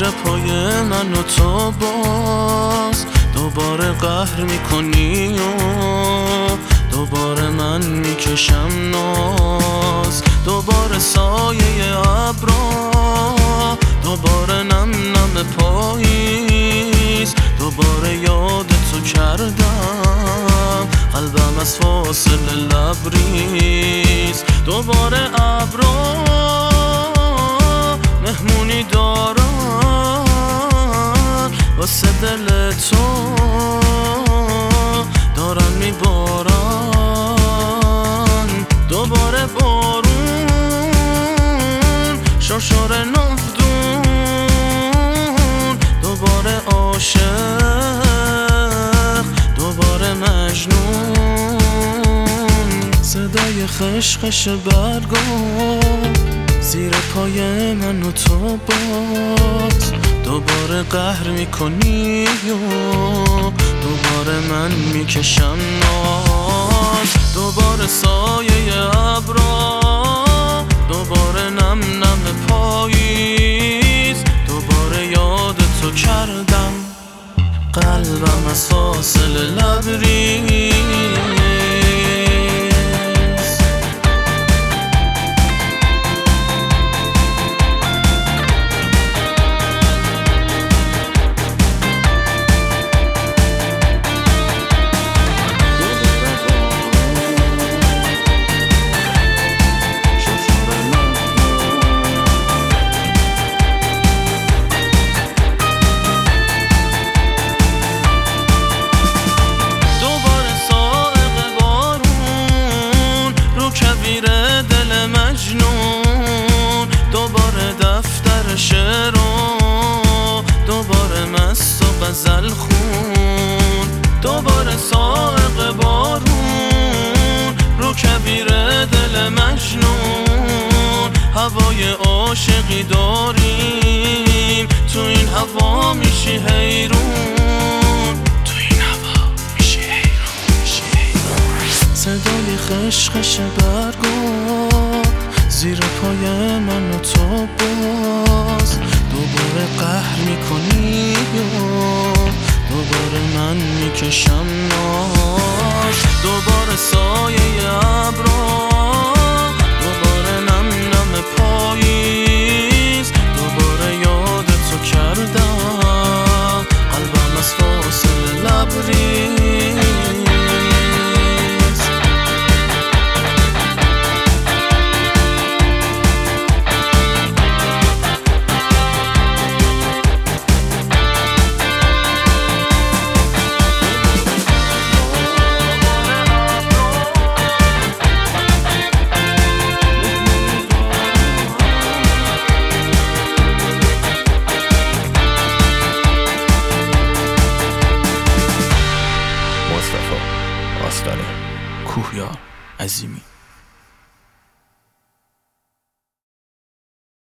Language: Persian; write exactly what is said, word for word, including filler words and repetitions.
پای من و تو باز دوباره قهر میکنی و دوباره من میکشم ناز، دوباره سایه ابرا، دوباره نم نم پاییز، دوباره یاد تو کردم قلبم از فاصله لبریز، دوباره ابرا مهمونی دارن واسه دل تو دارن میبارن، دوباره بارون شرشر نفدون، دوباره عاشق دوباره مجنون، صدای خشخش برگا زیر پای من و تو باز دوباره قهر میکنی و دوباره من میکشم ناز، دوباره سایه ابرا، دوباره نم نم پاییز، دوباره یاد تو کردم قلبم از فاصله لبریز. دل مجنون دوباره دفتر شعر و دوباره مست و غزل خون، دوباره سائق بارون رو کبیر دل مجنون، هوای عاشقی داریم تو این هوا میشی حیرون، تو این هوا میشی حیرون، میشی حیرون. صدای خشخش برگا زیر پای من و تو باز دوباره قهر میکنی و دوباره من میکشم ناز، دوباره سایه